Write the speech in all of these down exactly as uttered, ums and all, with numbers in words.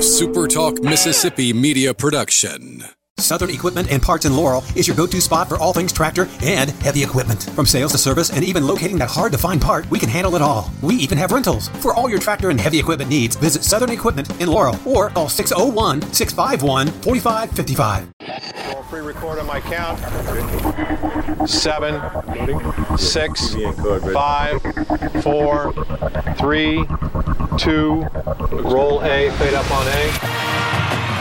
A Super Talk Mississippi media production. Southern Equipment and Parts in Laurel is your go-to spot for all things tractor and heavy equipment. From sales to service and even locating that hard-to-find part, we can handle it all. We even have rentals. For all your tractor and heavy equipment needs, visit Southern Equipment in Laurel or call six oh one, six five one, four five five five. I'll pre-record on my count. Seven, six, five, four, three, two, roll A, fade up on A.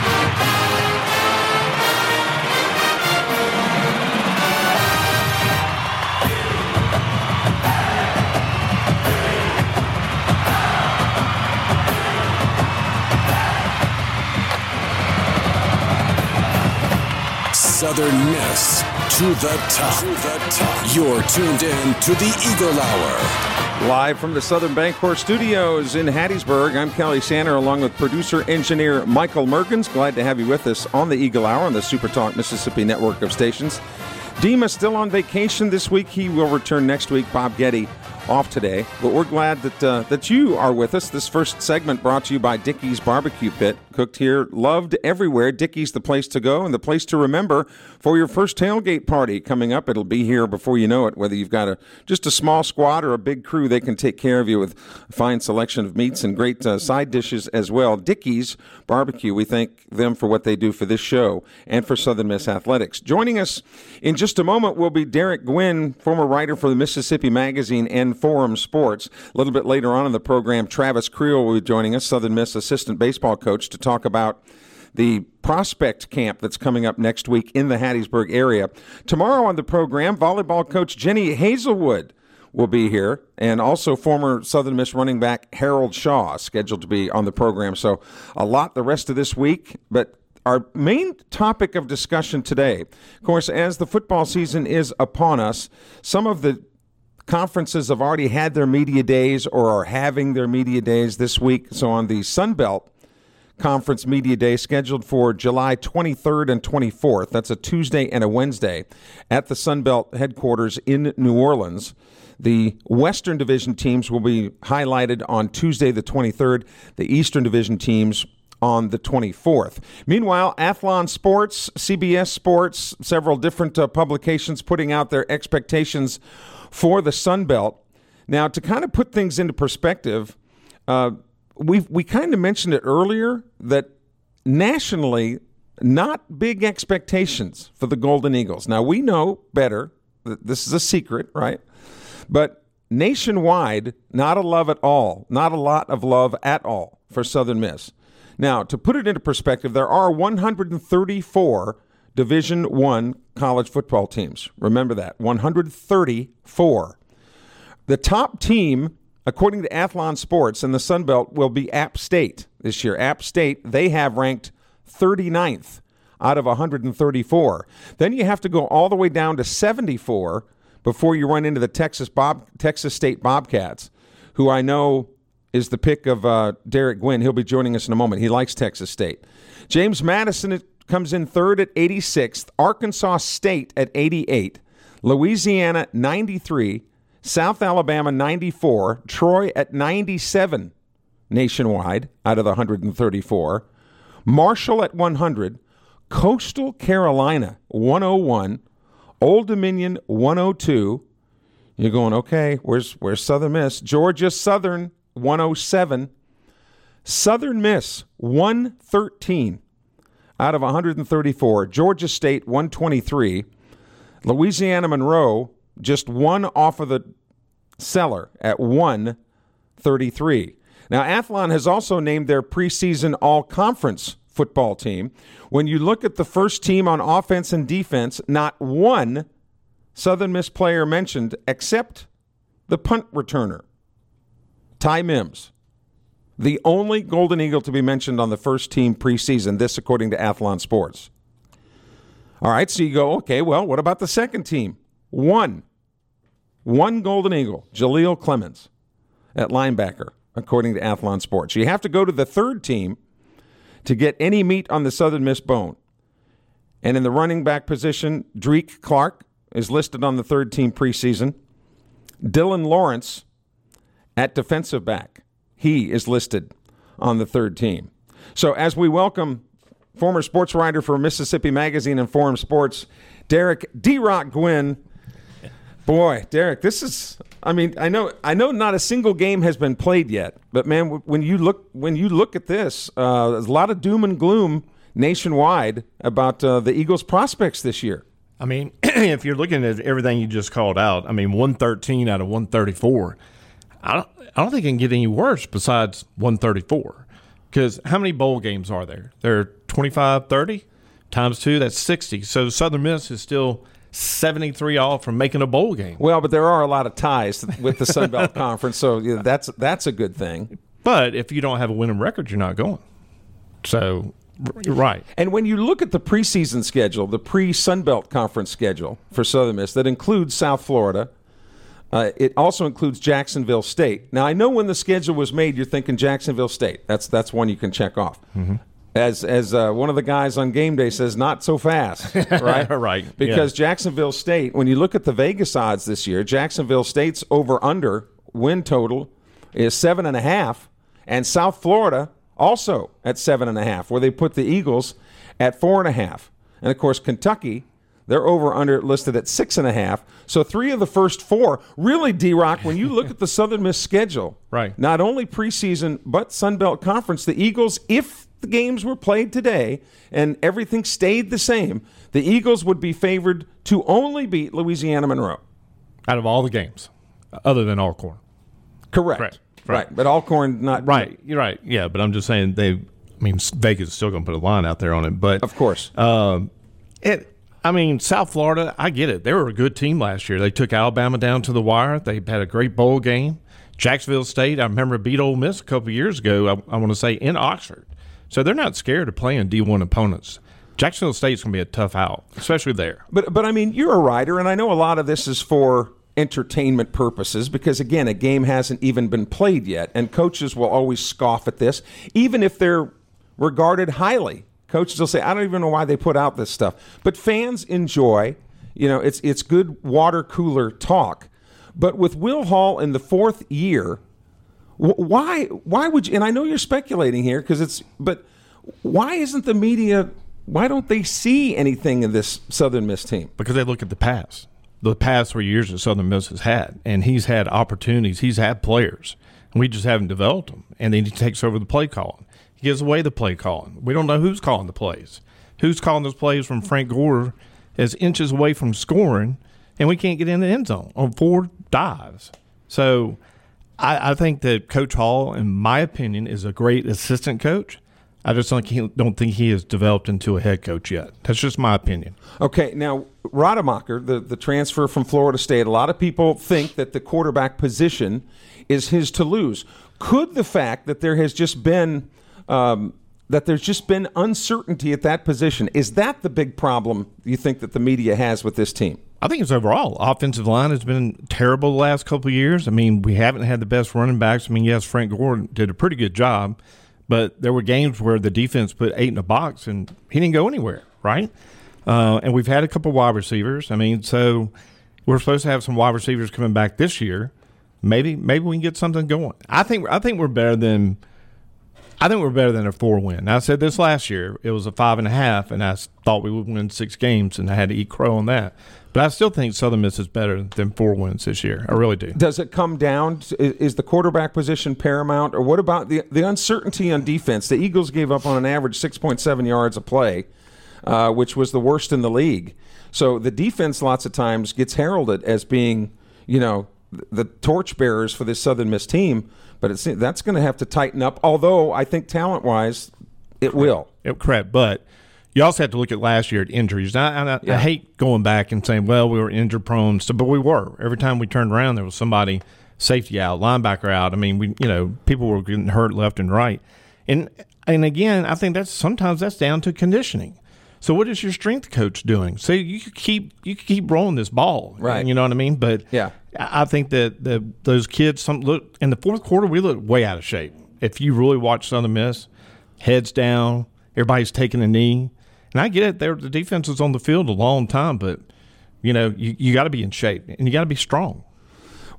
Southern Miss to the top. To the top. You're tuned in to the Eagle Hour. Live from the Southern Bancorp Studios in Hattiesburg, I'm Kelly Sander along with producer-engineer Michael Merkins. Glad to have you with us on the Eagle Hour on the Super Talk Mississippi network of stations. Dima still on vacation this week. He will return next week. Bob Getty off today. But we're glad that uh, that you are with us. This first segment brought to you by Dickey's Barbecue Pit. Cooked here, loved everywhere. Dickey's the place to go and the place to remember for your first tailgate party coming up. It'll be here before you know it. Whether you've got a just a small squad or a big crew, they can take care of you with a fine selection of meats and great uh, side dishes as well. Dickey's Barbecue, we thank them for what they do for this show and for Southern Miss Athletics. Joining us in just a moment will be Derek Gwynn, former writer for the Mississippi Magazine and Forum Sports. A little bit later on in the program, Travis Creel will be joining us, Southern Miss assistant baseball coach, to talk about the prospect camp that's coming up next week in the Hattiesburg area. Tomorrow on the program, volleyball coach Jenny Hazelwood will be here, and also former Southern Miss running back Harold Shaw scheduled to be on the program. So a lot the rest of this week, but our main topic of discussion today, of course, as the football season is upon us, some of the conferences have already had their media days or are having their media days this week. So on the Sun Belt Conference Media Day scheduled for July twenty-third and twenty-fourth, that's a Tuesday and a Wednesday, at the Sun Belt headquarters in New Orleans. The Western Division teams will be highlighted on Tuesday the twenty-third, the Eastern Division teams on the twenty-fourth. Meanwhile, Athlon Sports, C B S Sports, several different uh, publications putting out their expectations for the Sun Belt. Now, to kind of put things into perspective, uh, we we kind of mentioned it earlier that nationally, not big expectations for the Golden Eagles. Now, we know better. This is a secret, right? But nationwide, not a love at all, not a lot of love at all for Southern Miss. Now, to put it into perspective, there are one hundred thirty-four Division I college football teams. Remember that, one hundred thirty-four. The top team, according to Athlon Sports in the Sun Belt, will be App State this year. App State, they have ranked thirty-ninth out of one hundred thirty-four. Then you have to go all the way down to seventy-four before you run into the Texas Bob, Texas State Bobcats, who I know is the pick of uh, Derek Gwynn. He'll be joining us in a moment. He likes Texas State. James Madison comes in third at eighty-sixth. Arkansas State at eighty-eight. Louisiana, ninety-three. South Alabama, ninety-four. Troy at ninety-seven nationwide out of the one hundred thirty-four. Marshall at one hundred. Coastal Carolina, one oh one. Old Dominion, one oh two. You're going, okay, where's where's Southern Miss? Georgia Southern, one oh seven. Southern Miss, one thirteen out of one hundred thirty-four. Georgia State, one twenty-three. Louisiana Monroe, just one off of the cellar at one thirty-three. Now, Athlon has also named their preseason all-conference football team. When you look at the first team on offense and defense, not one Southern Miss player mentioned except the punt returner, Ty Mims. The only Golden Eagle to be mentioned on the first team preseason, this according to Athlon Sports. All right, so you go, okay, well, what about the second team? One. One Golden Eagle, Jaleel Clemens at linebacker, according to Athlon Sports. You have to go to the third team to get any meat on the Southern Miss bone. And in the running back position, Drake Clark is listed on the third team preseason. Dylan Lawrence at defensive back. He is listed on the third team. So as we welcome former sports writer for Mississippi Magazine and Forum Sports, Derek D-Rock Gwynn. Boy, Derek, this is I mean, I know I know not a single game has been played yet, but man, when you look when you look at this, uh, there's a lot of doom and gloom nationwide about uh, the Eagles' prospects this year. I mean, if you're looking at everything you just called out, I mean, one thirteen out of one thirty-four, I don't, I don't think it can get any worse besides one thirty-four. Because how many bowl games are there? There are twenty-five, thirty times two, that's sixty. So Southern Miss is still seventy-three off from making a bowl game. Well, but there are a lot of ties with the Sun Belt Conference, so yeah, that's that's a good thing. But if you don't have a winning record, you're not going. So, you're right. And when you look at the preseason schedule, the pre-Sun Belt Conference schedule for Southern Miss, that includes South Florida. Uh, it also includes Jacksonville State. Now, I know when the schedule was made, you're thinking Jacksonville State. That's that's one you can check off. Mm-hmm. As as uh, one of the guys on game day says, not so fast, right? Right. Because yeah. Jacksonville State, when you look at the Vegas odds this year, Jacksonville State's over-under win total is seven and a half, and South Florida also at seven and a half, where they put the Eagles at four and a half. And, of course, Kentucky, they're over-under listed at six and a half. So three of the first four. Really, D-Rock, when you look at the Southern Miss schedule, right, not only preseason but Sun Belt Conference, the Eagles, if the games were played today and everything stayed the same, the Eagles would be favored to only beat Louisiana Monroe. Out of all the games, other than Alcorn. Correct. Correct. Right. right. But Alcorn not. Right. You're right. Yeah, but I'm just saying they, I mean, Vegas is still going to put a line out there on it. But of course. Um, it. I mean, South Florida, I get it. They were a good team last year. They took Alabama down to the wire. They had a great bowl game. Jacksonville State, I remember beat Ole Miss a couple of years ago, I, I want to say, in Oxford. So they're not scared of playing D one opponents. Jacksonville State's going to be a tough out, especially there. But, but I mean, you're a writer, and I know a lot of this is for entertainment purposes because, again, a game hasn't even been played yet, and coaches will always scoff at this, even if they're regarded highly. Coaches will say, I don't even know why they put out this stuff. But fans enjoy, you know, it's it's good water cooler talk. But with Will Hall in the fourth year, why why would you, and I know you're speculating here because it's, but why isn't the media, why don't they see anything in this Southern Miss team? Because they look at the past. The past three years that Southern Miss has had, and he's had opportunities, he's had players, and we just haven't developed them. And then he takes over the play calling. He gives away the play calling. We don't know who's calling the plays. Who's calling those plays from Frank Gore is inches away from scoring, and we can't get in the end zone on four dives. So I, I think that Coach Hall, in my opinion, is a great assistant coach. I just don't, don't think he has developed into a head coach yet. That's just my opinion. Okay, now, Rademacher, the, the transfer from Florida State, a lot of people think that the quarterback position is his to lose. Could the fact that there has just been um, that there's just been uncertainty at that position, is that the big problem you think that the media has with this team? I think it's overall. Offensive line has been terrible the last couple of years. I mean, we haven't had the best running backs. I mean, yes, Frank Gore did a pretty good job, but there were games where the defense put eight in a box and he didn't go anywhere, right? Uh, and we've had a couple wide receivers. I mean, so we're supposed to have some wide receivers coming back this year. Maybe maybe we can get something going. I think I think we're better than I think we're better than a four win. Now, I said this last year. It was a five and a half, and I thought we would win six games, and I had to eat crow on that. But I still think Southern Miss is better than four wins this year. I really do. Does it come down to, is the quarterback position paramount, or what about the the uncertainty on defense? The Eagles gave up on an average six point seven yards a play, uh, which was the worst in the league. So the defense lots of times gets heralded as being, you know, the torchbearers for this Southern Miss team, but it's that's going to have to tighten up, although I think talent-wise it will. It, correct, but you also have to look at last year at injuries. I, I, yeah. I hate going back and saying, well, we were injury-prone, so, but we were. Every time we turned around, there was somebody, safety out, linebacker out. I mean, we you know, people were getting hurt left and right. And, and again, I think that's sometimes that's down to conditioning. So what is your strength coach doing? So you could keep you could keep rolling this ball, right? You know what I mean? But yeah, I think that the, those kids, some look in the fourth quarter, we look way out of shape. If you really watch Southern Miss, heads down, everybody's taking a knee, and I get it. There, the defense was on the field a long time, but you know you, you got to be in shape and you got to be strong.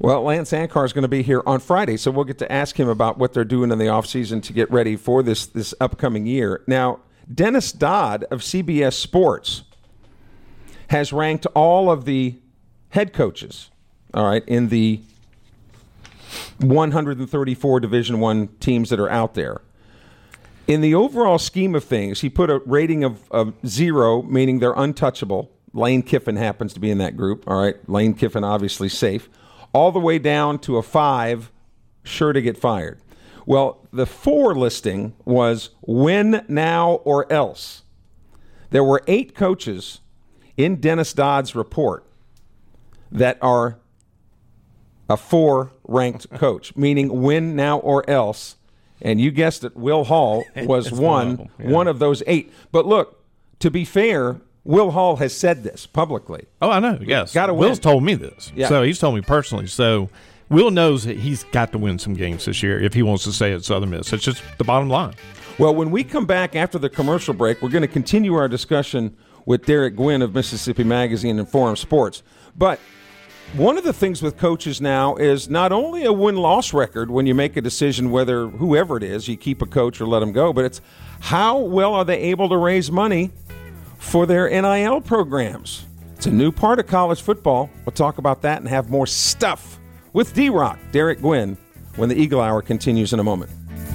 Well, Lance Ankar is going to be here on Friday, so we'll get to ask him about what they're doing in the offseason to get ready for this, this upcoming year. Now, Dennis Dodd of C B S Sports has ranked all of the head coaches, all right, in the one hundred thirty-four Division I teams that are out there. In the overall scheme of things, he put a rating of, of zero, meaning they're untouchable. Lane Kiffin happens to be in that group, all right? Lane Kiffin obviously safe. All the way down to a five, sure to get fired. Well, the four listing was win now or else. There were eight coaches in Dennis Dodd's report that are a four-ranked coach, meaning win now or else. And you guessed it, Will Hall was one, one, yeah. one of those eight. But look, to be fair, Will Hall has said this publicly. Oh, I know, yes. Gotta win. Will's told me this. Yeah. So he's told me personally. So Will knows that he's got to win some games this year if he wants to stay at Southern Miss. It's just the bottom line. Well, when we come back after the commercial break, we're going to continue our discussion with Derek Gwynn of Mississippi Magazine and Forum Sports. But one of the things with coaches now is not only a win-loss record when you make a decision whether whoever it is, you keep a coach or let him go, but it's how well are they able to raise money for their N I L programs. It's a new part of college football. We'll talk about that and have more stuff with D-Rock, Derek Gwynn, when the Eagle Hour continues in a moment.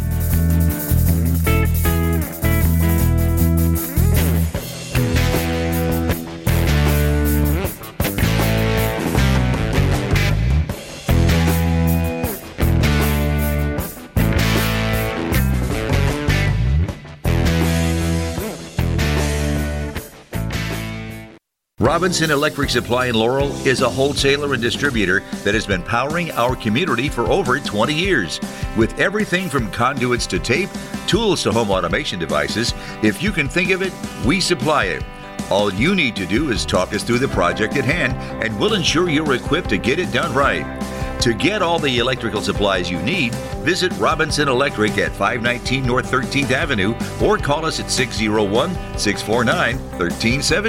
Robinson Electric Supply in Laurel is a wholesaler and distributor that has been powering our community for over twenty years. With everything from conduits to tape, tools to home automation devices, if you can think of it, we supply it. All you need to do is talk us through the project at hand, and we'll ensure you're equipped to get it done right. To get all the electrical supplies you need, visit Robinson Electric at five nineteen North thirteenth Avenue or call us at six oh one, six four nine, one three one seven.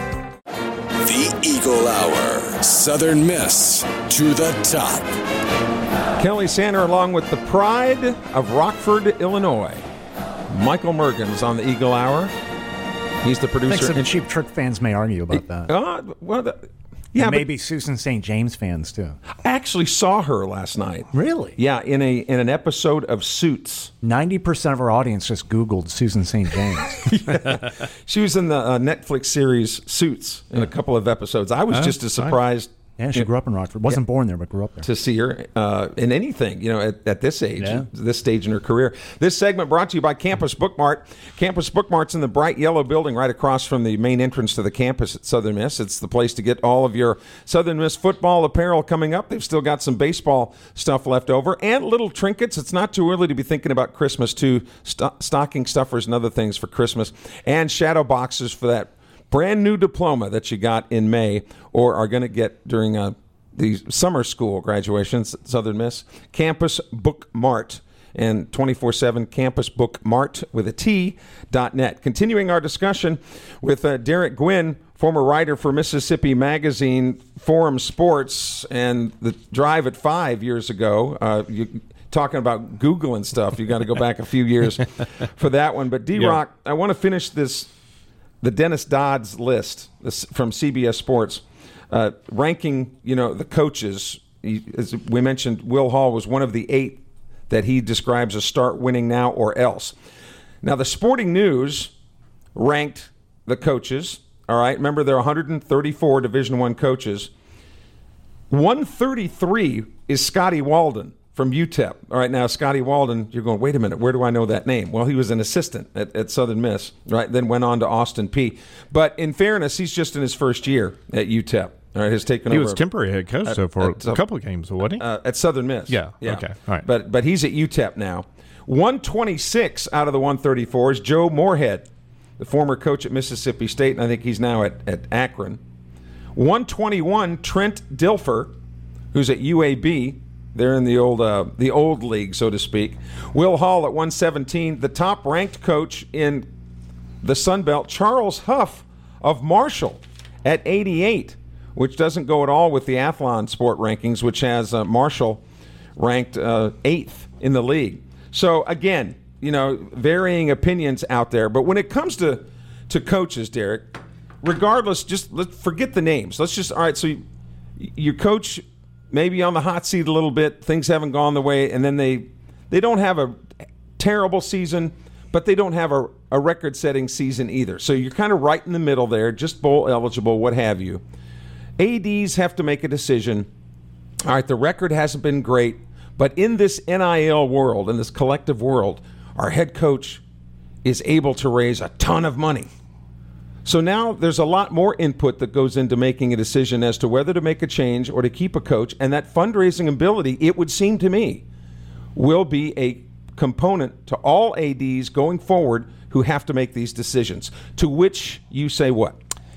The Eagle Hour. Southern Miss to the top. Kelly Sander along with the pride of Rockford, Illinois. Michael Mergens on the Eagle Hour. He's the producer. I think some and Cheap Trick fans may argue about that. Uh, well, the, yeah, and maybe Susan Saint James fans, too. I actually saw her last night. Really? Yeah, in a in an episode of Suits. ninety percent of our audience just Googled Susan Saint James. Yeah. She was in the uh, Netflix series Suits in a couple of episodes. I was oh, just as surprised. Yeah, she grew up in Rockford. Wasn't yeah. born there, but grew up there. To see her uh, in anything, you know, at, at this age, yeah. this stage in her career. This segment brought to you by Campus Bookmart. Campus Bookmart's in the bright yellow building right across from the main entrance to the campus at Southern Miss. It's the place to get all of your Southern Miss football apparel coming up. They've still got some baseball stuff left over and little trinkets. It's not too early to be thinking about Christmas, too. St- stocking stuffers and other things for Christmas. And shadow boxes for that brand new diploma that you got in May or are going to get during a the summer school graduations at Southern Miss. Campus Book Mart and twenty-four seven Campus Book Mart with a T dot net. Continuing our discussion with uh, Derek Gwynn, former writer for Mississippi Magazine, Forum Sports, and the Drive at Five years ago. Uh, you, talking about Google and stuff, you got to go back a few years for that one. But D-Rock, yeah. I want to finish this, the Dennis Dodd's list this, from C B S Sports. Uh, ranking, you know, the coaches, he, as we mentioned, Will Hall was one of the eight that he describes as start winning now or else. Now, the Sporting News ranked the coaches, all right? Remember, there are one hundred thirty-four Division I coaches. one thirty-three is Scotty Walden from U T E P. All right, now, Scotty Walden, you're going, wait a minute, where do I know that name? Well, he was an assistant at, at Southern Miss, right? Then went on to Austin Peay. But in fairness, he's just in his first year at U T E P. All right, has taken he over. was temporary head coach at, so for at, a couple of games, wasn't he? Uh, at Southern Miss. Yeah, yeah. Okay, all right. But but he's at U T E P now. one twenty-six out of the one thirty-four is Joe Moorhead, the former coach at Mississippi State, and I think he's now at, at Akron. one twenty-one, Trent Dilfer, who's at U A B. They're in the old uh, the old league, so to speak. Will Hall at one seventeen, the top-ranked coach in the Sun Belt, Charles Huff of Marshall at eighty-eight. which doesn't go at all with the Athlon Sport rankings, which has uh, Marshall ranked uh, eighth in the league. So, again, you know, varying opinions out there. But when it comes to, to coaches, Derek, regardless, just let's forget the names. Let's just, all right, so you, your coach maybe on the hot seat a little bit, things haven't gone the way, and then they they don't have a terrible season, but they don't have a, a record-setting season either. So you're kind of right in the middle there, just bowl eligible, what have you. A Ds have to make a decision. All right, the record hasn't been great, but in this N I L world, in this collective world, our head coach is able to raise a ton of money. So now there's a lot more input that goes into making a decision as to whether to make a change or to keep a coach, and that fundraising ability, it would seem to me, will be a component to all A Ds going forward who have to make these decisions, to which you say what?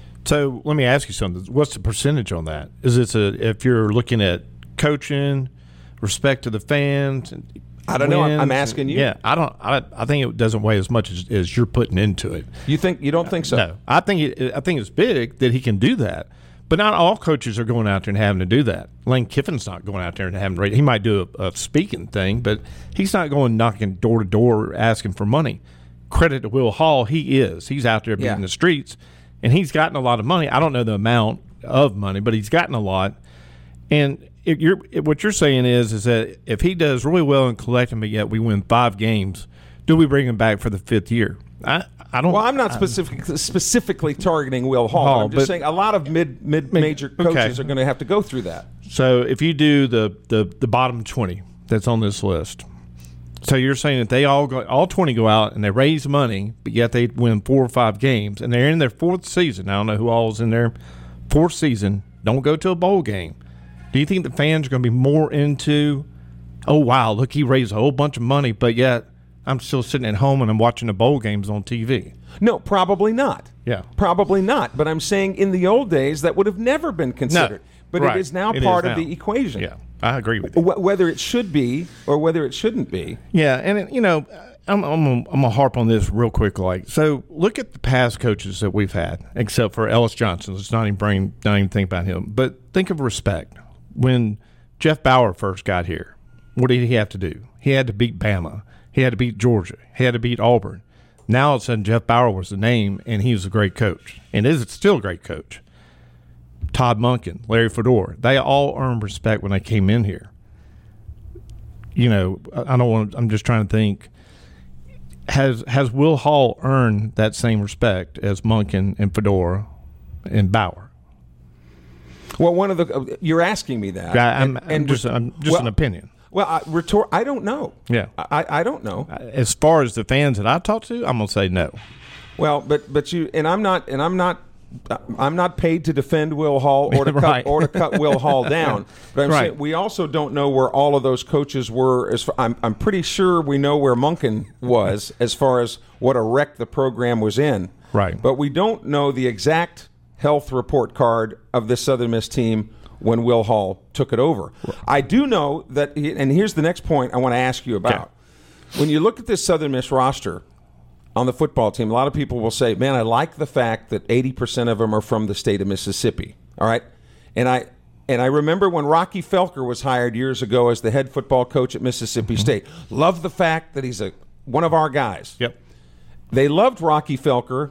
So let me ask you something. What's the percentage on that? Is it a, if you're looking at coaching, respect to the fans? I don't know. I'm asking you. Yeah, I don't. I, I think it doesn't weigh as much as, as you're putting into it. You think you don't think so? No, I think it, I think it's big that he can do that, but not all coaches are going out there and having to do that. Lane Kiffin's not going out there and having to. He might do a, a speaking thing, but he's not going knocking door to door asking for money. Credit to Will Hall, he is. He's out there beating yeah. the streets, and he's gotten a lot of money. I don't know the amount of money, but he's gotten a lot, and. If you're, if what you're saying is is that if he does really well in collecting, but yet we win five games, do we bring him back for the fifth year? I, I don't. Well, I'm not specific, specifically targeting Will Hall. Hall I'm just saying a lot of mid mid major coaches okay. are going to have to go through that. So if you do the, the, the bottom twenty that's on this list, so you're saying that they all go, all twenty go out and they raise money, but yet they win four or five games, and they're in their fourth season. I don't know who all is in their fourth season. Don't go to a bowl game. Do you think the fans are going to be more into, oh, wow, look, he raised a whole bunch of money, but yet I'm still sitting at home and I'm watching the bowl games on T V? No, probably not. Yeah. Probably not. But I'm saying in the old days that would have never been considered. No. But right. it is now it part is of now. the equation. Yeah, I agree with you. Wh- whether it should be or whether it shouldn't be. Yeah, and, it, you know, I'm, I'm, I'm going to harp on this real quick. Like, so look at the past coaches that we've had, except for Ellis Johnson. Let's not even bring, not even think about him. But think of respect. When Jeff Bauer first got here, what did he have to do? He had to beat Bama. He had to beat Georgia. He had to beat Auburn. Now all of a sudden Jeff Bauer was the name, and he was a great coach. And is still a great coach. Todd Monken, Larry Fedora, they all earned respect when they came in here. You know, I don't want. I'm just trying to think. Has has Will Hall earned that same respect as Monken and Fedora and Bauer? Well, one of the uh, you're asking me that. I, I'm, and, I'm and just, I'm just well, an opinion. Well, I, retort. I don't know. Yeah, I, I don't know. As far as the fans that I talk to, I'm gonna say no. Well, but but you and I'm not and I'm not I'm not paid to defend Will Hall or to right. cut or to cut Will Hall down. But I'm right. saying we also don't know where all of those coaches were. As far, I'm I'm pretty sure we know where Monken was as far as what a wreck the program was in. Right. But we don't know the exact health report card of this Southern Miss team when Will Hall took it over. Right. I do know that, and here's the next point I want to ask you about. Okay. When you look at this Southern Miss roster on the football team, a lot of people will say, man, I like the fact that eighty percent of them are from the state of Mississippi. All right? And I and I remember when Rocky Felker was hired years ago as the head football coach at Mississippi mm-hmm. State. Love the fact that he's a one of our guys. Yep. They loved Rocky Felker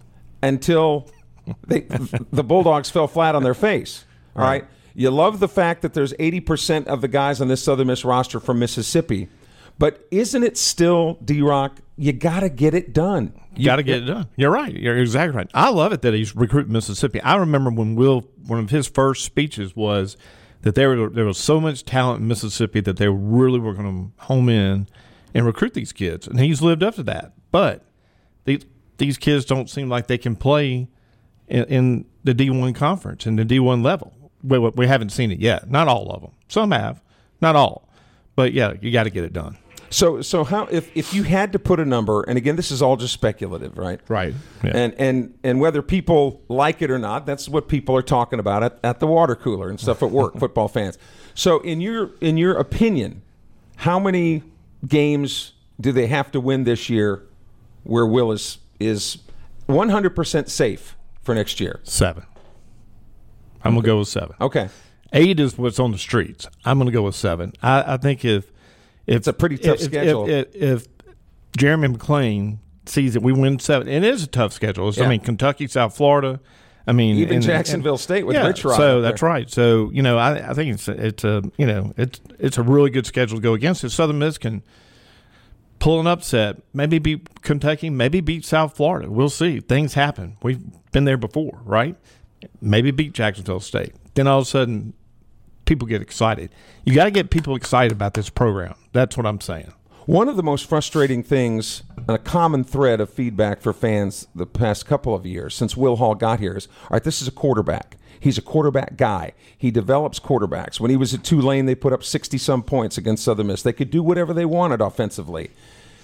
until they, the Bulldogs fell flat on their face. All right. right? You love the fact that there's eighty percent of the guys on this Southern Miss roster from Mississippi. But isn't it still, D-Rock, you got to get it done. You got to get it done. You're right. You're exactly right. I love it that he's recruiting Mississippi. I remember when Will, one of his first speeches was that there, were, there was so much talent in Mississippi that they really were going to home in and recruit these kids. And he's lived up to that. But these, these kids don't seem like they can play in, in the D one conference, in the D one level. We, we haven't seen it yet. Not all of them. Some have. Not all. But, yeah, you got to get it done. So, so how if, if you had to put a number, and again, this is all just speculative, right? Right. Yeah. And and and whether people like it or not, that's what people are talking about at, at the water cooler and stuff at work, football fans. So, in your in your opinion, how many games do they have to win this year where Will is is one hundred percent safe for next year? Seven. I'm going to go with seven. Okay. Eight is what's on the streets. I'm going to go with seven. I, I think if, if it's a pretty tough if, schedule. If, if, if Jeremy McClain sees that we win seven, and it is a tough schedule. It's, yeah. I mean, Kentucky, South Florida. I mean, even and, Jacksonville and, State with yeah, Rich Rod. So that's right. So you know, I, I think it's it's a you know it's it's a really good schedule to go against. If Southern Miss can pull an upset, maybe beat Kentucky, maybe beat South Florida. We'll see. Things happen. We've been there before, right? Maybe beat Jacksonville State. Then all of a sudden, people get excited. You got to get people excited about this program. That's what I'm saying. One of the most frustrating things, a common thread of feedback for fans the past couple of years since Will Hall got here is, all right, this is a quarterback. He's a quarterback guy. He develops quarterbacks. When he was at Tulane, they put up sixty-some points against Southern Miss. They could do whatever they wanted offensively.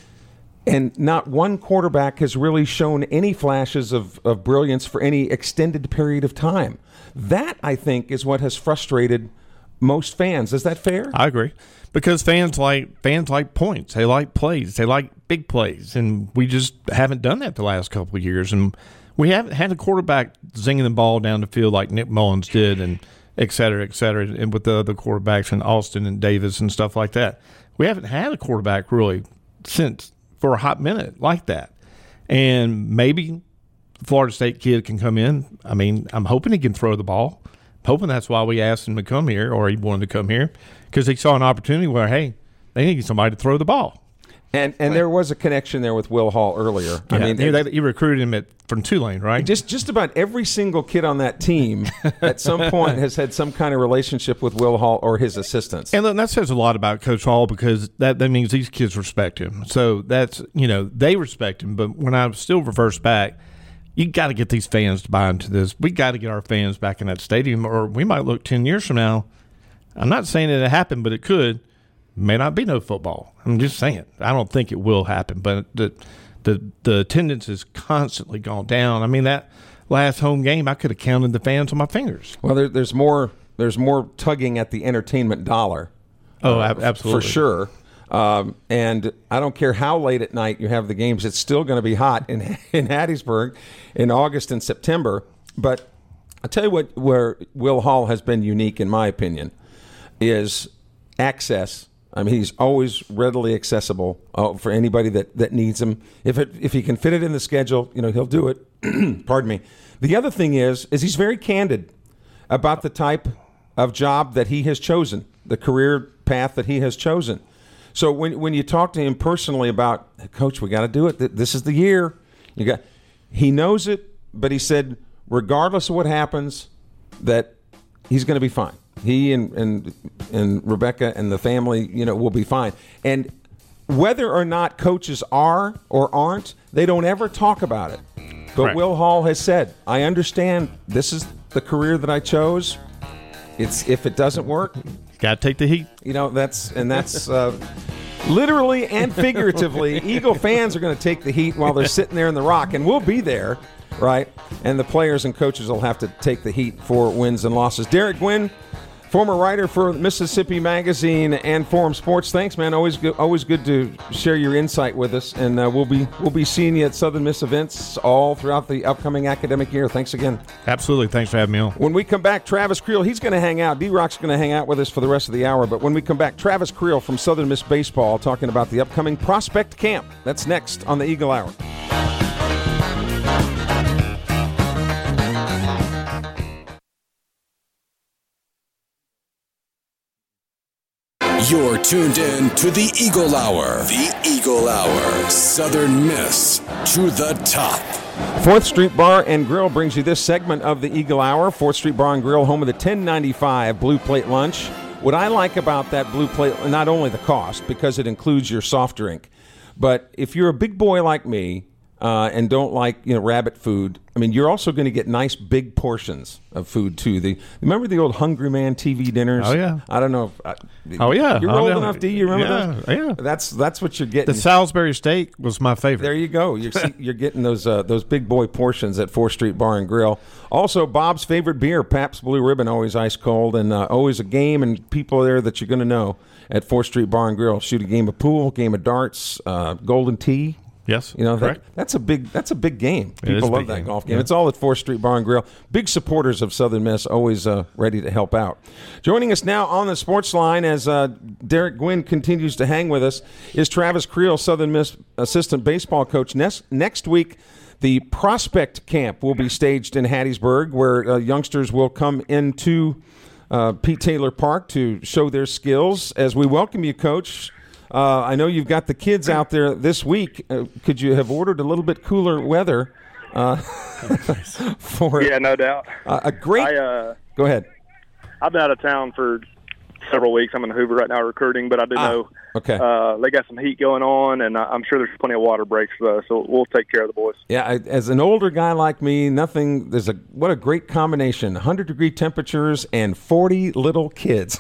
And not one quarterback has really shown any flashes of, of brilliance for any extended period of time. That, I think, is what has frustrated most fans. Is that fair? I agree. Because fans like fans like points. They like plays. They like big plays. And we just haven't done that the last couple of years. And we haven't had a quarterback zinging the ball down the field like Nick Mullins did, and et cetera, et cetera, and with the other quarterbacks and Austin and Davis and stuff like that. We haven't had a quarterback really since for a hot minute like that. And maybe the Florida State kid can come in. I mean, I'm hoping he can throw the ball. I'm hoping that's why we asked him to come here, or he wanted to come here, because he saw an opportunity where, hey, they need somebody to throw the ball. And and there was a connection there with Will Hall earlier. Yeah, I mean, he, they, he recruited him at, from Tulane, right? Just just about every single kid on that team at some point has had some kind of relationship with Will Hall or his assistants. And look, that says a lot about Coach Hall, because that, that means these kids respect him. So that's, you know, they respect him. But when I still reverse back, you got to get these fans to buy into this. We got to get our fans back in that stadium, or we might look ten years from now. I'm not saying that it happened, but it could. May not be no football. I'm just saying. I don't think it will happen, but the the the attendance has constantly gone down. I mean, that last home game, I could have counted the fans on my fingers. Well, there, there's more there's more tugging at the entertainment dollar. Oh, uh, absolutely. For sure. Um, and I don't care how late at night you have the games, it's still going to be hot in in Hattiesburg in August and September. But I'll tell you what, where Will Hall has been unique, in my opinion, is access. I mean, he's always readily accessible uh, for anybody that, that needs him. If it if he can fit it in the schedule, you know, he'll do it. Pardon me. The other thing is, is he's very candid about the type of job that he has chosen, the career path that he has chosen. So when when you talk to him personally about, Coach, we got to do it. This is the year. You got. He knows it, but he said, regardless of what happens, that he's going to be fine. He and, and and Rebecca and the family, you know, will be fine. And whether or not coaches are or aren't, they don't ever talk about it. But Right. Will Hall has said, I understand this is the career that I chose. It's if it doesn't work, Got to take the heat. you know, that's and that's uh, literally and figuratively. Eagle fans are going to take the heat while they're sitting there in the rock, and we'll be there, right? And the players and coaches will have to take the heat for wins and losses. Derek Gwynn, former writer for Mississippi Magazine and Forum Sports. Thanks, man. Always good. Always good to share your insight with us. And uh, we'll be we'll be seeing you at Southern Miss events all throughout the upcoming academic year. Thanks again. Absolutely. Thanks for having me on. When we come back, Travis Creel, he's going to hang out. D-Rock's going to hang out with us for the rest of the hour. But when we come back, Travis Creel from Southern Miss Baseball talking about the upcoming Prospect Camp. That's next on the Eagle Hour. You're tuned in to the Eagle Hour. The Eagle Hour. Southern Miss to the top. Fourth Street Bar and Grill brings you this segment of the Eagle Hour. Fourth Street Bar and Grill, home of the ten ninety-five Blue Plate Lunch. What I like about that Blue Plate, not only the cost, because it includes your soft drink, but if you're a big boy like me uh, and don't like, you know, rabbit food, I mean, you're also going to get nice big portions of food too. The remember the old Hungry Man T V dinners? Oh, yeah. I don't know. If, I, Oh, yeah. You're Oh, old yeah. enough, do you remember Yeah, those? yeah. That's that's what you're getting. The Salisbury steak was my favorite. There you go. You're, see, you're getting those uh, those big boy portions at fourth Street Bar and Grill. Also, Bob's favorite beer, Pabst Blue Ribbon, always ice cold, and uh, always a game and people there that you're going to know at fourth Street Bar and Grill. Shoot a game of pool, game of darts, uh, golden tea. Yes, You know, that, correct. that's a big that's a big game. It is People a love big that game. golf game. Yeah. It's all at fourth Street Bar and Grill. Big supporters of Southern Miss, always uh, ready to help out. Joining us now on the sports line as uh, Derek Gwynn continues to hang with us is Travis Creel, Southern Miss assistant baseball coach. Next, next week, the Prospect Camp will be staged in Hattiesburg, where uh, youngsters will come into uh, Pete Taylor Park to show their skills. As we welcome you, Coach, uh, I know you've got the kids out there this week. Uh, could you have ordered a little bit cooler weather uh, for Yeah, no doubt. uh, a great I, uh, – Go ahead. I've been out of town for several weeks. I'm in Hoover right now recruiting, but I do Ah, know okay. uh, they got some heat going on, and I'm sure there's plenty of water breaks, uh, so we'll take care of the boys. Yeah, I, as an older guy like me, nothing. There's a what a great combination: one hundred degree temperatures and forty little kids.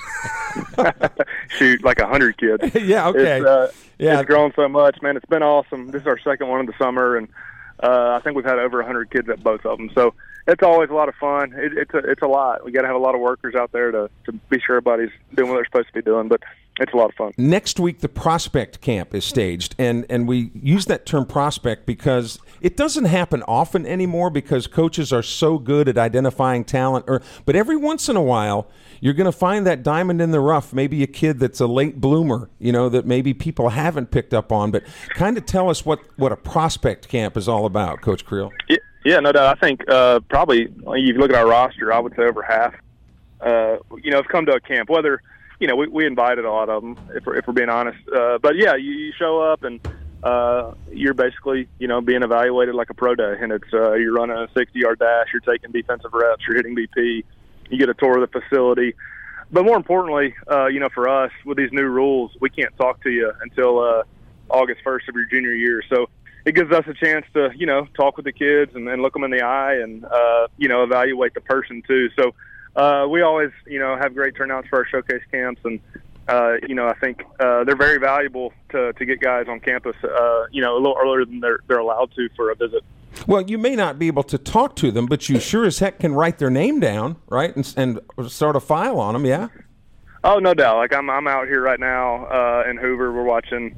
Shoot, like one hundred kids. Yeah, okay. It's, uh, Yeah. it's grown so much, man. It's been awesome. This is our second one of the summer, and uh, I think we've had over one hundred kids at both of them. So it's always a lot of fun. It, it's a, it's a lot. We got to have a lot of workers out there to, to be sure everybody's doing what they're supposed to be doing, but it's a lot of fun. Next week, the Prospect Camp is staged, and and we use that term prospect because it doesn't happen often anymore because coaches are so good at identifying talent. Or but every once in a while, you're going to find that diamond in the rough, maybe a kid that's a late bloomer, you know, that maybe people haven't picked up on. But kind of tell us what, what a prospect camp is all about, Coach Creel. Yeah, yeah, no doubt. I think uh, probably, if you look at our roster, I would say over half, uh, you know, have come to a camp. Whether, you know, we, we invited a lot of them, if we're, if we're being honest. Uh, but, yeah, you, you show up and uh, you're basically, you know, being evaluated like a pro day. And it's uh, you're running a sixty-yard dash, you're taking defensive reps, you're hitting B P, you get a tour of the facility. But more importantly, uh, you know, for us, with these new rules, we can't talk to you until uh, August first of your junior year. So it gives us a chance to, you know, talk with the kids and, and look them in the eye and, uh, you know, evaluate the person too. So uh, we always, you know, have great turnouts for our showcase camps. And, uh, you know, I think uh, they're very valuable to, to get guys on campus, uh, you know, a little earlier than they're, they're allowed to for a visit. Well, you may not be able to talk to them, but you sure as heck can write their name down, right, and, and start a file on them, yeah? Oh, no doubt. Like, I'm I'm out here right now uh, in Hoover. We're watching,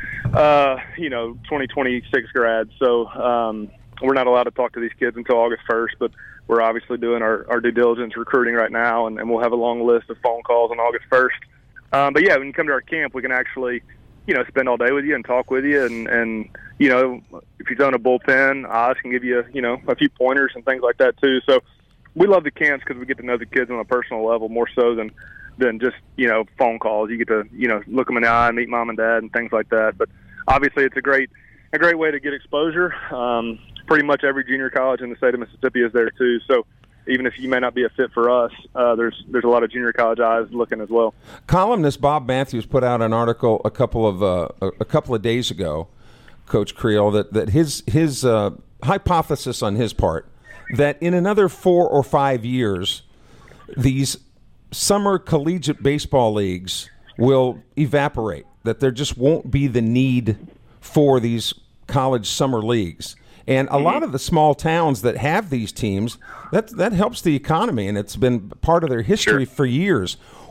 uh, you know, twenty twenty-six grads. So um, we're not allowed to talk to these kids until August first, but we're obviously doing our, our due diligence recruiting right now, and, and we'll have a long list of phone calls on August first. Um, but, yeah, when you come to our camp, we can actually – you know, spend all day with you and talk with you. And, and you know, if you're doing a bullpen, Oz can give you, you know, a few pointers and things like that too. So we love the camps because we get to know the kids on a personal level more so than, than just, you know, phone calls. You get to, you know, look them in the eye, meet mom and dad and things like that. But obviously it's a great, a great way to get exposure. Um, pretty much every junior college in the state of Mississippi is there too. So even if you may not be a fit for us, uh, there's there's a lot of junior college eyes looking as well. Columnist Bob Matthews put out an article a couple of uh, a, a couple of days ago, Coach Creel, that that his his uh, hypothesis on his part that in another four or five years, these summer collegiate baseball leagues will evaporate. That there just won't be the need for these college summer leagues. And a lot of the small towns that have these teams, that that helps the economy, and it's been part of their history Sure. for years.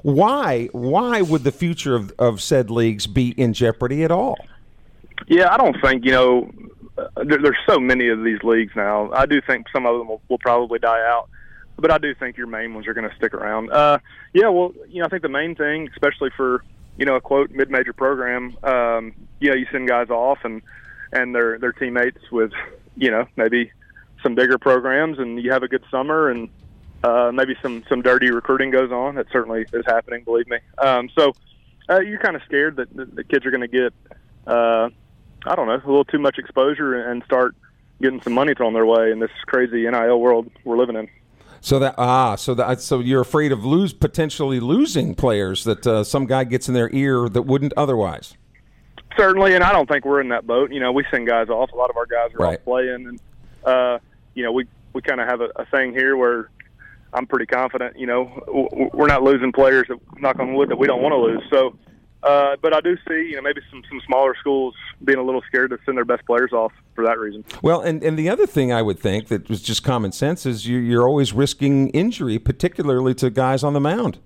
Why why would the future of, of said leagues be in jeopardy at all? Yeah, I don't think, you know, uh, there, there's so many of these leagues now. I do think some of them will, will probably die out, but I do think your main ones are going to stick around. Uh, yeah, well, you know, I think the main thing, especially for, you know, a quote mid-major program, um, you know, you send guys off and, and their their teammates with, you know, maybe some bigger programs, and you have a good summer, and uh, maybe some, some dirty recruiting goes on. That certainly is happening, believe me. Um, so uh, you're kind of scared that the, the kids are going to get, uh, I don't know, a little too much exposure and start getting some money thrown their way in this crazy N I L world we're living in. So that ah, so that so you're afraid of lose potentially losing players that uh, some guy gets in their ear that wouldn't otherwise. Certainly, and I don't think we're in that boat. You know, we send guys off. A lot of our guys are Right. off playing, and uh, you know, we we kind of have a, a thing here where I'm pretty confident. You know, w- we're not losing players that, knock on wood, that we don't want to lose. So, uh, but I do see, you know, maybe some some smaller schools being a little scared to send their best players off for that reason. Well, and, and the other thing I would think that was just common sense is you, you're always risking injury, particularly to guys on the mound.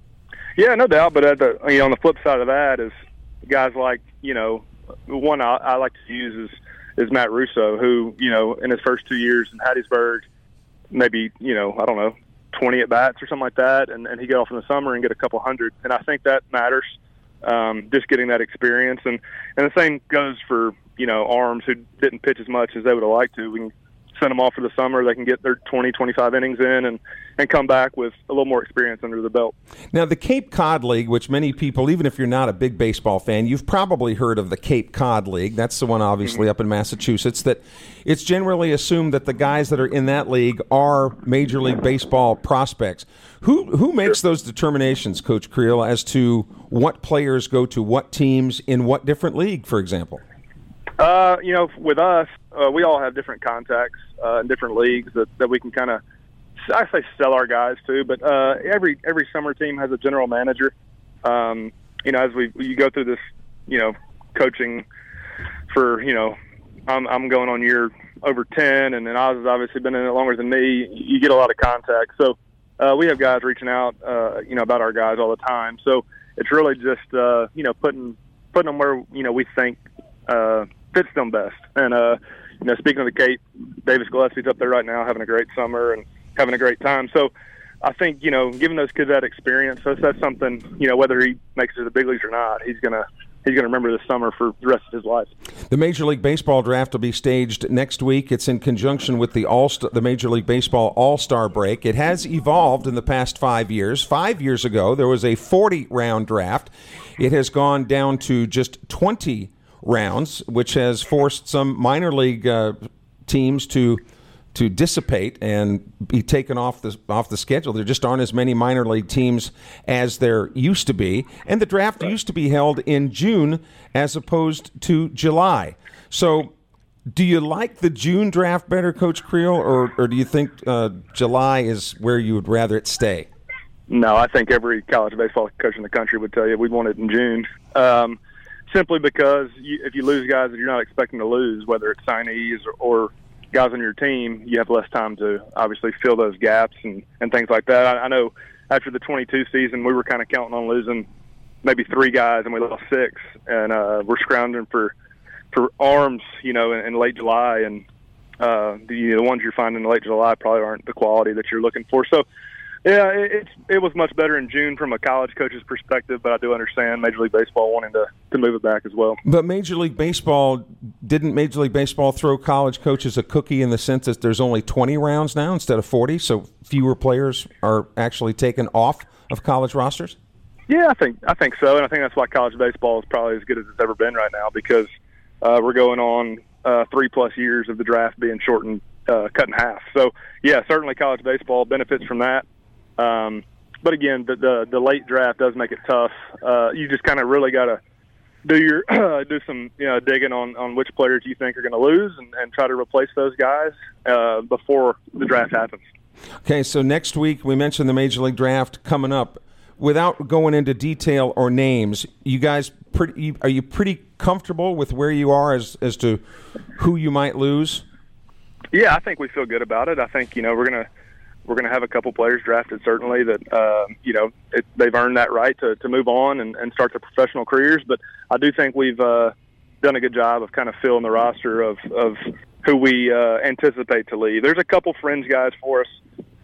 Yeah, no doubt. But at the, you know, on the flip side of that is guys like, you know, one I, I like to use is is Matt Russo, who, you know, in his first two years in Hattiesburg, maybe, you know, I don't know, twenty at bats or something like that, and, and he get off in the summer and get a couple hundred. And I think that matters, um, just getting that experience. And, and the same goes for, you know, arms who didn't pitch as much as they would have liked to. We can send them off for the summer. They can get their twenty, twenty-five innings in and, and come back with a little more experience under the belt. Now, the Cape Cod League, which many people, even if you're not a big baseball fan, you've probably heard of the Cape Cod League. That's the one, obviously, mm-hmm. up in Massachusetts. That it's generally assumed that the guys that are in that league are Major League Baseball prospects. Who who makes those determinations, Coach Creel, as to what players go to what teams in what different league, for example? Uh, you know, with us, uh, we all have different contacts uh, in different leagues that, that we can kind of, I say, sell our guys to. But uh, every every summer team has a general manager. Um, you know, as we you go through this, you know, coaching for, you know, I'm I'm going on year over ten, and then Oz has obviously been in it longer than me. You get a lot of contacts, so uh, we have guys reaching out, uh, you know, about our guys all the time. So it's really just uh, you know putting putting them where you know we think uh, fits them best. And uh, you know, speaking of the Cape, Davis Gillespie's up there right now having a great summer and having a great time. So I think, you know, giving those kids that experience, so that's something, you know, whether he makes it to the big leagues or not, he's gonna he's gonna remember this summer for the rest of his life. The Major League Baseball draft will be staged next week. It's in conjunction with the All the Major League Baseball All-Star break. It has evolved in the past five years. Five years ago, there was a forty-round draft. It has gone down to just twenty rounds, which has forced some minor league uh, teams to to dissipate and be taken off the off the schedule. There just aren't as many minor league teams as there used to be, and the draft right. used to be held in June as opposed to July. So, do you like the June draft better, Coach Creel, or or do you think uh, July is where you would rather it stay? No, I think every college baseball coach in the country would tell you we want it in June. Um, simply because you, if you lose guys that you're not expecting to lose, whether it's signees or, or guys on your team, you have less time to obviously fill those gaps and, and things like that. I, I know after the twenty-two season, we were kind of counting on losing maybe three guys, and we lost six. And uh, we're scrounging for for arms, you know, in, in late July. And uh, the, the ones you're finding in late July probably aren't the quality that you're looking for. So, yeah, it, it's, it was much better in June from a college coach's perspective, but I do understand Major League Baseball wanting to, to move it back as well. But Major League Baseball, didn't Major League Baseball throw college coaches a cookie in the sense that there's only twenty rounds now instead of forty, so fewer players are actually taken off of college rosters? Yeah, I think I think so, and I think that's why college baseball is probably as good as it's ever been right now, because uh, we're going on uh, three-plus years of the draft being shortened, uh, cut in half. So, yeah, certainly college baseball benefits from that. Um, but again, the, the the late draft does make it tough. Uh, you just kind of really got to do your uh, do some you know digging on, on which players you think are going to lose and, and try to replace those guys uh, before the draft happens. Okay, so next week we mentioned the Major League Draft coming up. Without going into detail or names, you guys pretty are you pretty comfortable with where you are as as to who you might lose? Yeah, I think we feel good about it. I think you know we're gonna. We're going to have a couple players drafted, certainly, that, uh, you know, it, they've earned that right to, to move on and, and start their professional careers. But I do think we've uh, done a good job of kind of filling the roster of, of who we uh, anticipate to leave. There's a couple fringe guys for us,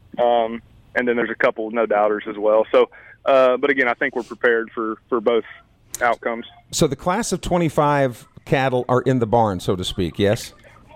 um, and then there's a couple no-doubters as well. So, uh, but again, I think we're prepared for, for both outcomes. So the class of twenty-five cattle are in the barn, so to speak, yes?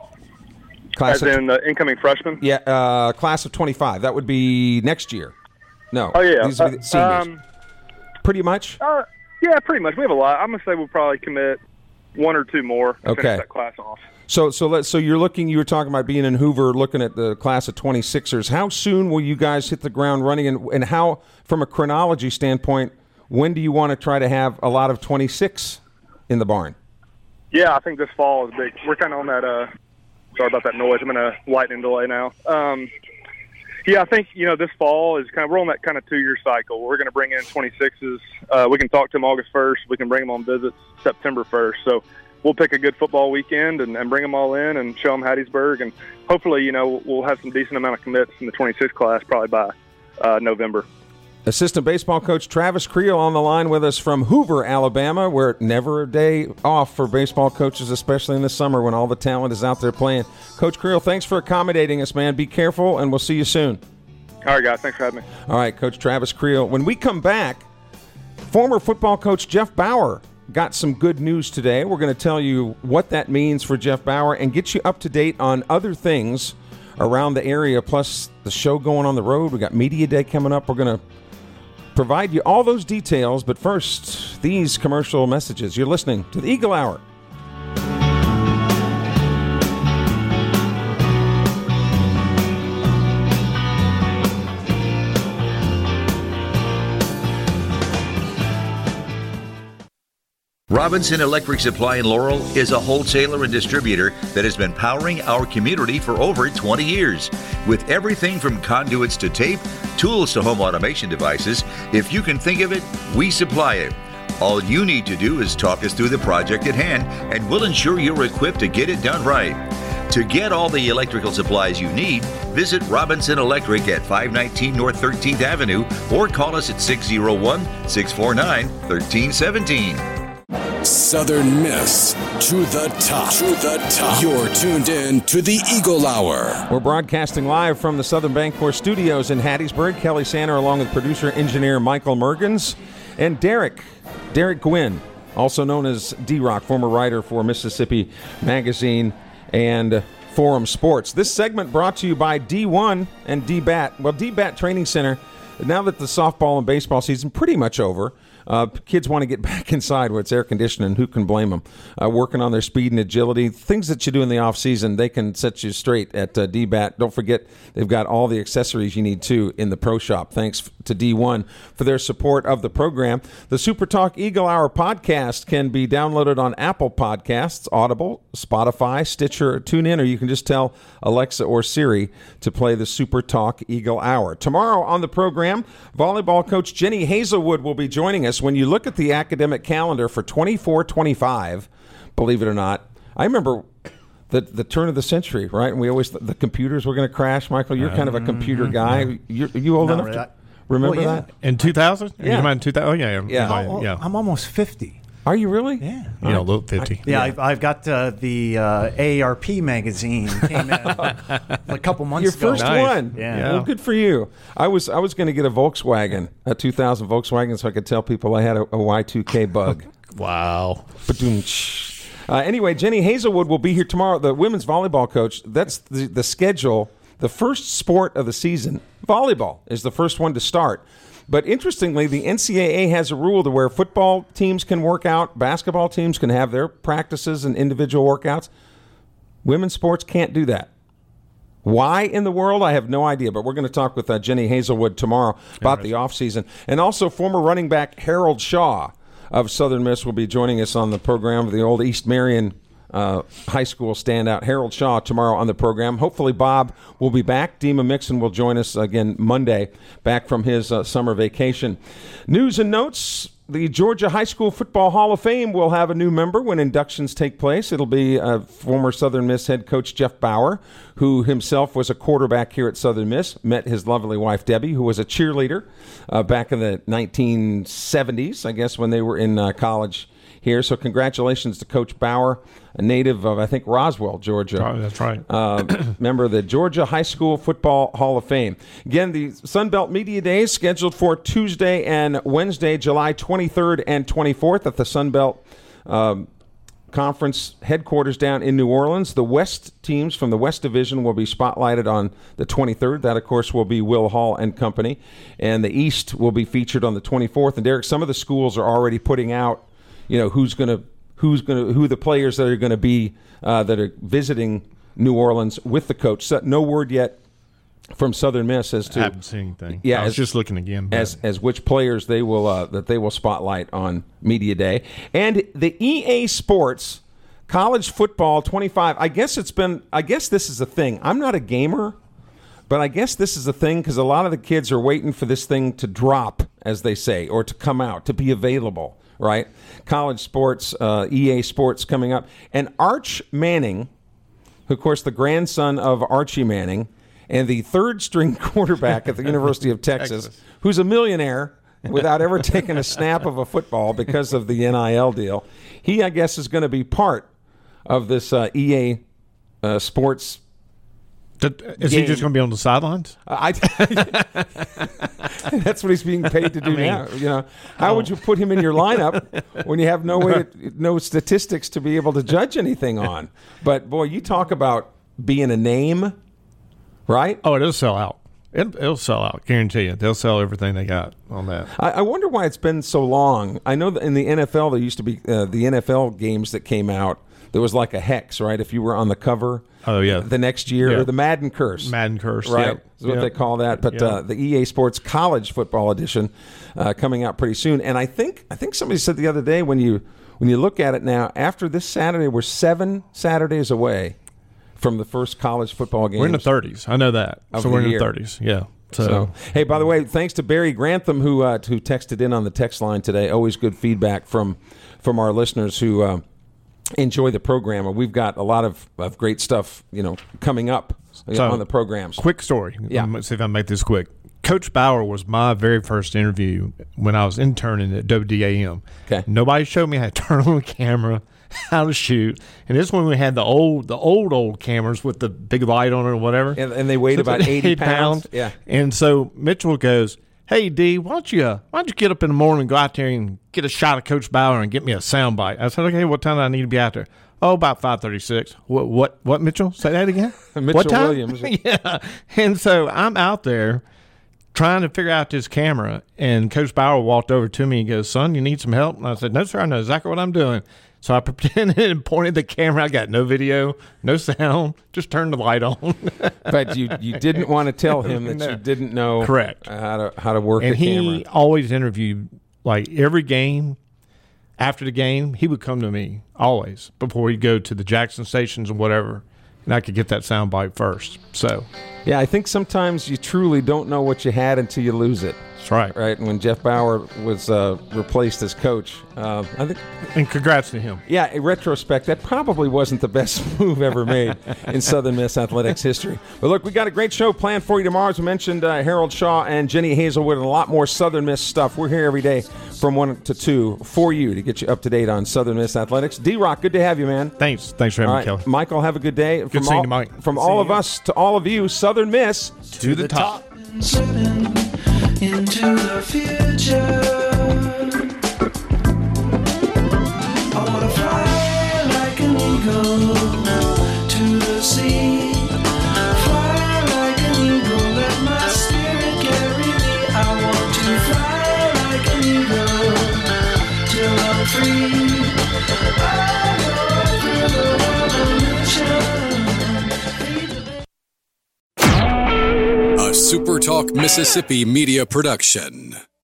Class As in the uh, incoming freshmen? Yeah, uh, class of twenty-five. That would be next year. No. Oh, yeah. These would be the seniors. Um, pretty much? Uh, yeah, pretty much. We have a lot. I'm going to say we'll probably commit one or two more to okay. finish that class off. So so let's, so you're looking, you were talking about being in Hoover, looking at the class of twenty-sixers. How soon will you guys hit the ground running? And, and how, from a chronology standpoint, when do you want to try to have a lot of twenty-six in the barn? Yeah, I think this fall is big. We're kind of on that uh, – sorry about that noise. I'm in a lightning delay now. Um, yeah, I think, you know, this fall is kind of, we're on that kind of two-year cycle. We're going to bring in twenty-sixes. Uh, we can talk to them August first. We can bring them on visits September first. So we'll pick a good football weekend and, and bring them all in and show them Hattiesburg. And hopefully, you know, we'll have some decent amount of commits in the twenty-six class probably by uh, November. Assistant baseball coach Travis Creel on the line with us from Hoover, Alabama, where never a day off for baseball coaches, especially in the summer when all the talent is out there playing. Coach Creel, thanks for accommodating us, man. Be careful, and we'll see you soon. All right, guys. Thanks for having me. All right, Coach Travis Creel. When we come back, former football coach Jeff Bower got some good news today. We're going to tell you what that means for Jeff Bower and get you up to date on other things around the area, plus the show going on the road. We got Media Day coming up. We're going to provide you all those details, but first, these commercial messages. You're listening to the Eagle Hour. Robinson Electric Supply in Laurel is a wholesaler and distributor that has been powering our community for over twenty years. With everything from conduits to tape, tools to home automation devices, if you can think of it, we supply it. All you need to do is talk us through the project at hand, and we'll ensure you're equipped to get it done right. To get all the electrical supplies you need, visit Robinson Electric at five nineteen North thirteenth Avenue or call us at six oh one, six four nine, one three one seven. Southern Miss to the top. To the top. You're tuned in to the Eagle Hour. We're broadcasting live from the Southern Bancorp Studios in Hattiesburg. Kelly Sander along with producer engineer Michael Mergens and Derek, Derek Gwynn, also known as D-Rock, former writer for Mississippi Magazine and Forum Sports. This segment brought to you by D one and D BAT. Well, D BAT Training Center, now that the softball and baseball season pretty much over, Uh, kids want to get back inside where it's air conditioned, and who can blame them? Uh, working on their speed and agility, things that you do in the off season, they can set you straight at uh, D BAT. Don't forget, they've got all the accessories you need too in the pro shop. Thanks to D one for their support of the program. The Super Talk Eagle Hour podcast can be downloaded on Apple Podcasts, Audible, Spotify, Stitcher, TuneIn, or you can just tell Alexa or Siri to play the Super Talk Eagle Hour. Tomorrow on the program, volleyball coach Jenny Hazelwood will be joining us. When you look at the academic calendar for twenty-four twenty-five, believe it or not, I remember the the turn of the century, right? And we always th- the computers were going to crash. Michael, you're kind of a computer guy. You're, are you old No, enough to that- remember well, yeah. that? In two thousand? Yeah. You mind two thousand? Oh, yeah. Yeah. Yeah. Oh, yeah. I'm almost fifty. Are you really? Yeah. You know, little fifty. Yeah, I've, I've got uh, the uh, A A R P magazine came out a couple months Your ago. first Nice. one. Yeah. Well, good for you. I was I was going to get a Volkswagen, a two thousand Volkswagen, so I could tell people I had a, a Y two K bug. Wow. Ba-doom-tsh. Uh, anyway, Jenny Hazelwood will be here tomorrow, the women's volleyball coach. That's the, the schedule. The first sport of the season, volleyball, is the first one to start. But interestingly, the N C double A has a rule to where football teams can work out, basketball teams can have their practices and individual workouts. Women's sports can't do that. Why in the world? I have no idea, but we're going to talk with uh, Jenny Hazelwood tomorrow about the offseason. And also former running back Harold Shaw of Southern Miss will be joining us on the program, the old East Marion uh, high school standout. Harold Shaw tomorrow on the program. Hopefully Bob will be back. Dima Mixon will join us again Monday, back from his uh, summer vacation. News and notes. The Georgia High School Football Hall of Fame will have a new member when inductions take place. It'll be uh, former Southern Miss head coach Jeff Bower, who himself was a quarterback here at Southern Miss, met his lovely wife Debbie, who was a cheerleader uh, back in the nineteen seventies, I guess, when they were in uh, college here. So congratulations to Coach Bower, a native of, I think, Roswell, Georgia. Oh, that's right. Uh, member of the Georgia High School Football Hall of Fame. Again, the Sunbelt Media Days scheduled for Tuesday and Wednesday, July twenty-third and twenty-fourth at the Sunbelt um, Conference headquarters down in New Orleans. The West teams from the West Division will be spotlighted on the twenty-third. That, of course, will be Will Hall and company. And the East will be featured on the twenty-fourth. And, Derek, some of the schools are already putting out, you know, who's going to who's going to who the players that are going to be uh, that are visiting New Orleans with the coach. So, no word yet from Southern Miss as to I haven't seen anything. Yeah, I was as, just looking again. but- as as which players they will uh, that they will spotlight on Media Day. And the E A Sports College Football twenty-five. I guess it's been. I guess this is a thing. I'm not a gamer, but I guess this is a thing because a lot of the kids are waiting for this thing to drop, as they say, or to come out, to be available. Right? College sports, uh, E A Sports coming up. And Arch Manning, who, of course, the grandson of Archie Manning, and the third string quarterback at the University of Texas, Texas. who's a millionaire without ever taking a snap of a football because of the N I L deal. He, I guess, is going to be part of this uh, E A uh, Sports. Is game. He just going to be on the sidelines? I, that's what he's being paid to do I mean, now. You know, how oh. would you put him in your lineup when you have no way, to, no statistics to be able to judge anything on? But boy, you talk about being a name, right? Oh, it'll sell out. It, it'll sell out. Guarantee you, they'll sell everything they got on that. I, I wonder why it's been so long. I know that in the N F L there used to be uh, the N F L games that came out. There was like a hex, right? If you were on the cover. Oh, yeah. The next year, yeah. or the Madden Curse. Madden Curse, right? Yep. Is what yep. they call that. But yep. uh, the E A Sports College Football Edition uh, coming out pretty soon. And I think I think somebody said the other day when you when you look at it now, after this Saturday, we're seven Saturdays away from the first college football game. We're in the thirties. I know that. So we're in year. the thirties. Yeah. So. so, hey, by the way, thanks to Barry Grantham who uh, who texted in on the text line today. Always good feedback from from our listeners who. Uh, enjoy the program. We've got a lot of, of great stuff, you know, coming up so, on the programs. Quick story. Yeah. Let's see if I can make this quick. Coach Bauer was my very first interview when I was interning at W D A M. Okay. Nobody showed me how to turn on the camera, how to shoot. And this one we had the old the old, old cameras with the big light on it or whatever. And, and they weighed so about eighty pounds. Yeah. And so Mitchell goes, hey, D, why don't you uh, why don't you get up in the morning and go out there and get a shot of Coach Bauer and get me a sound bite? I said, okay, what time do I need to be out there? Oh, about five thirty-six. What, what, what, Mitchell? Say that again? Mitchell what time? Williams. Yeah. And so I'm out there trying to figure out this camera, and Coach Bauer walked over to me and goes, son, you need some help? And I said, no, sir, I know exactly what I'm doing. So I pretended and pointed the camera. I got no video, no sound, just turned the light on. But you, you didn't want to tell him that no. you didn't know Correct. how to how to work and the camera. And he always interviewed, like every game, after the game, he would come to me always before he'd go to the Jackson stations and whatever, and I could get that sound bite first. So, yeah, I think sometimes you truly don't know what you had until you lose it. That's right. Right, and when Jeff Bauer was uh, replaced as coach, uh, I think. And congrats to him. Yeah, in retrospect, that probably wasn't the best move ever made in Southern Miss athletics history. But look, we got a great show planned for you tomorrow. As we mentioned, uh, Harold Shaw and Jenny Hazelwood, and a lot more Southern Miss stuff. We're here every day from one to two for you to get you up to date on Southern Miss athletics. D-Rock, good to have you, man. Thanks. Thanks for having all me, right, Kelly. Michael, have a good day. Good from seeing all, you, Mike. From good all of you. us to all of you, Southern Miss to, to the, the top. top. Into the future, I wanna fly like an eagle to the sea. Fly like an eagle, let my spirit carry me. I want to fly like an eagle till I'm free. I go through the revolution. A SuperTalk Mississippi media production.